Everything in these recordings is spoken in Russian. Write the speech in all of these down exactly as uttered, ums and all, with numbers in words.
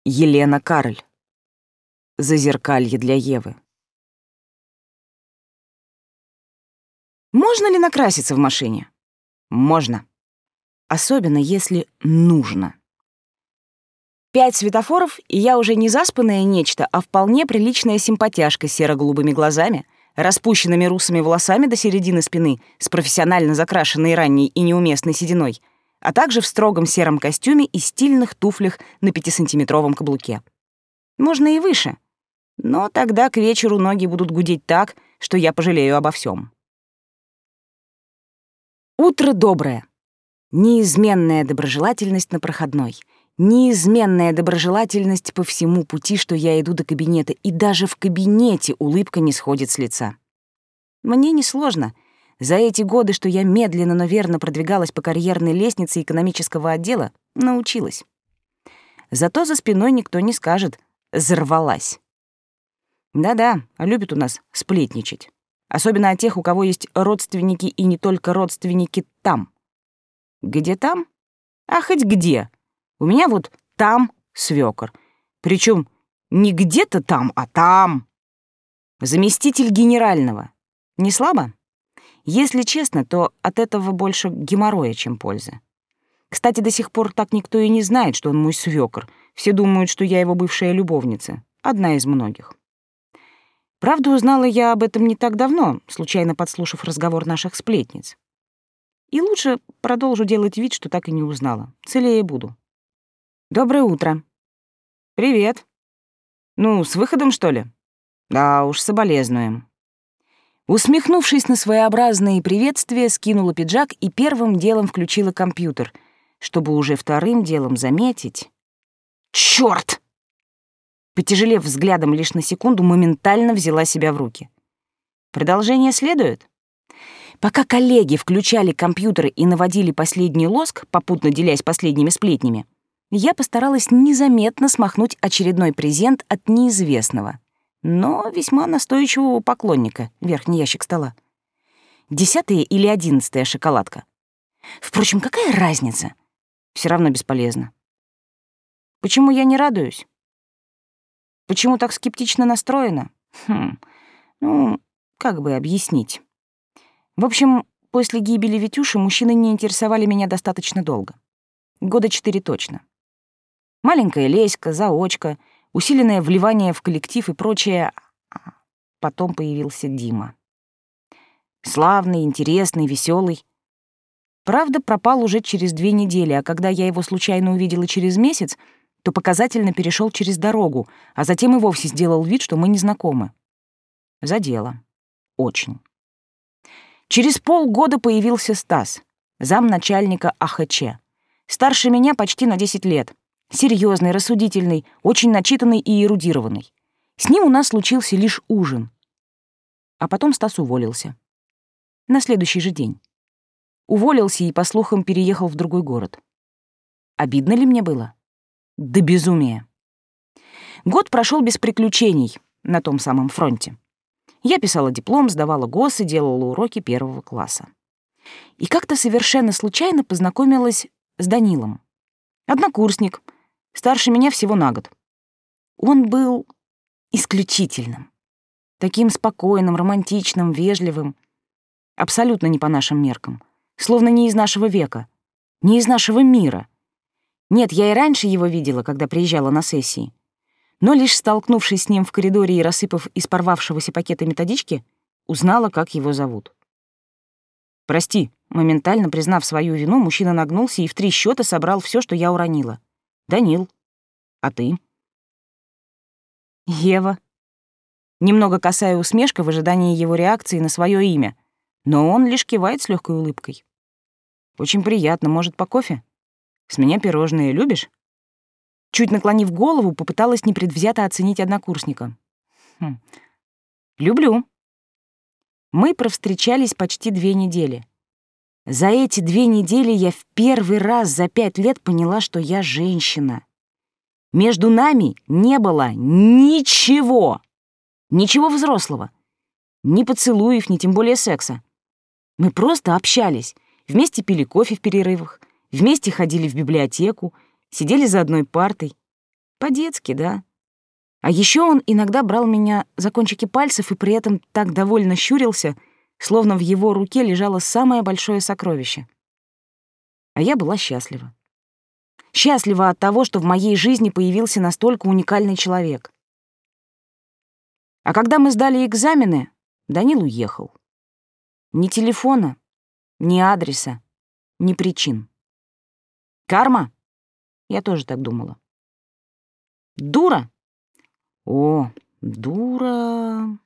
Елена Карль. Зазеркалье для Евы. Можно ли накраситься в машине? Можно. Особенно, если нужно. Пять светофоров, и я уже не заспанное нечто, а вполне приличная симпатяшка с серо-голубыми глазами, распущенными русыми волосами до середины спины, с профессионально закрашенной ранней и неуместной сединой, а также в строгом сером костюме и стильных туфлях на пятисантиметровом каблуке. Можно и выше, но тогда к вечеру ноги будут гудеть так, что я пожалею обо всем. Утро доброе. Неизменная доброжелательность на проходной. Неизменная доброжелательность по всему пути, что я иду до кабинета, и даже в кабинете улыбка не сходит с лица. Мне несложно. За эти годы, что я медленно, но верно продвигалась по карьерной лестнице экономического отдела, научилась. Зато за спиной никто не скажет «взорвалась». Да-да, любят у нас сплетничать. Особенно о тех, у кого есть родственники и не только родственники там. Где там? А хоть где. У меня вот там свёкор. Причем не где-то там, а там. Заместитель генерального. Не слабо? Если честно, то от этого больше геморроя, чем пользы. Кстати, до сих пор так никто и не знает, что он мой свёкор. Все думают, что я его бывшая любовница. Одна из многих. Правда, узнала я об этом не так давно, случайно подслушав разговор наших сплетниц. И лучше продолжу делать вид, что так и не узнала. Целее буду. Доброе утро. Привет. Ну, с выходом, что ли? Да уж, соболезнуем. Усмехнувшись на своеобразные приветствия, скинула пиджак и первым делом включила компьютер, чтобы уже вторым делом заметить... Чёрт! Потяжелев взглядом лишь на секунду, моментально взяла себя в руки. Продолжение следует? Пока коллеги включали компьютеры и наводили последний лоск, попутно делясь последними сплетнями, я постаралась незаметно смахнуть очередной презент от неизвестного, но весьма настойчивого поклонника, верхний ящик стола. Десятая или одиннадцатая шоколадка. Впрочем, какая разница? Все равно бесполезно. Почему я не радуюсь? Почему так скептично настроена? Хм, ну, как бы объяснить? В общем, после гибели Витюши мужчины не интересовали меня достаточно долго. Года четыре точно. Маленькая леська, заочка, усиленное вливание в коллектив и прочее. Потом появился Дима. Славный, интересный, веселый. Правда, пропал уже через две недели, а когда я его случайно увидела через месяц, то показательно перешел через дорогу, а затем и вовсе сделал вид, что мы не знакомы. Задело. Очень. Через полгода появился Стас, замначальника А Х Ч. Старше меня почти на десять лет. Серьезный, рассудительный, очень начитанный и эрудированный. С ним у нас случился лишь ужин. А потом Стас уволился. На следующий же день. Уволился и, по слухам, переехал в другой город. Обидно ли мне было? До безумия. Год прошел без приключений на том самом фронте. Я писала диплом, сдавала ГОСы, делала уроки первого класса. И как-то совершенно случайно познакомилась с Данилом. Однокурсник, старше меня всего на год. Он был исключительным. Таким спокойным, романтичным, вежливым. Абсолютно не по нашим меркам. Словно не из нашего века, не из нашего мира. Нет, я и раньше его видела, когда приезжала на сессии. Но лишь столкнувшись с ним в коридоре и рассыпав из порвавшегося пакета методички, узнала, как его зовут. «Прости», моментально признав свою вину, мужчина нагнулся и в три счета собрал все, что я уронила. «Данил, а ты?» «Ева». Немного косая усмешка в ожидании его реакции на свое имя, но он лишь кивает с легкой улыбкой. «Очень приятно. Может, по кофе? С меня пирожные любишь?» Чуть наклонив голову, попыталась непредвзято оценить однокурсника. Хм. «Люблю». Мы провстречались почти две недели. За эти две недели я в первый раз за пять лет поняла, что я женщина. Между нами не было ничего. Ничего взрослого. Ни поцелуев, ни тем более секса. Мы просто общались, вместе пили кофе в перерывах, вместе ходили в библиотеку, сидели за одной партой. По-детски, да. А еще он иногда брал меня за кончики пальцев и при этом так довольно щурился, словно в его руке лежало самое большое сокровище. А я была счастлива. Счастлива от того, что в моей жизни появился настолько уникальный человек. А когда мы сдали экзамены, Данил уехал. Ни телефона, ни адреса, ни причин. Карма? Я тоже так думала. Дура? О, дура.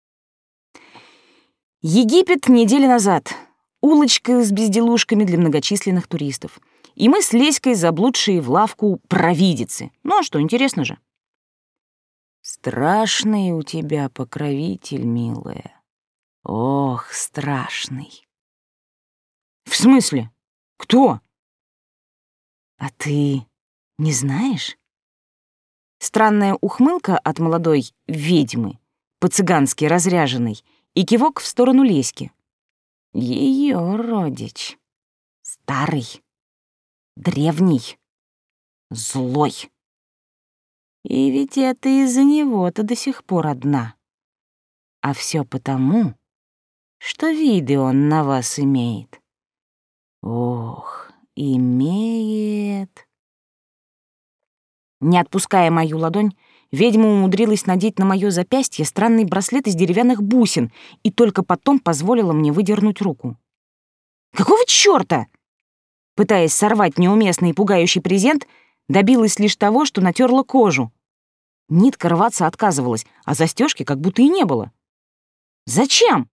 Египет недели назад. Улочка с безделушками для многочисленных туристов. И мы с Леськой, заблудшие в лавку провидицы. Ну а что, интересно же. Страшный у тебя покровитель, милая. Ох, страшный. В смысле? Кто? А ты не знаешь? Странная ухмылка от молодой ведьмы, по-цыгански разряженной, и кивок в сторону Леськи. Ее родич. Старый, древний, злой. И ведь это из-за него-то до сих пор одна. А все потому, что виды он на вас имеет. Ох, имеет. Не отпуская мою ладонь, ведьма умудрилась надеть на моё запястье странный браслет из деревянных бусин и только потом позволила мне выдернуть руку. Какого чёрта? Пытаясь сорвать неуместный и пугающий презент, добилась лишь того, что натерла кожу. Нитка рваться отказывалась, а застежки как будто и не было. Зачем?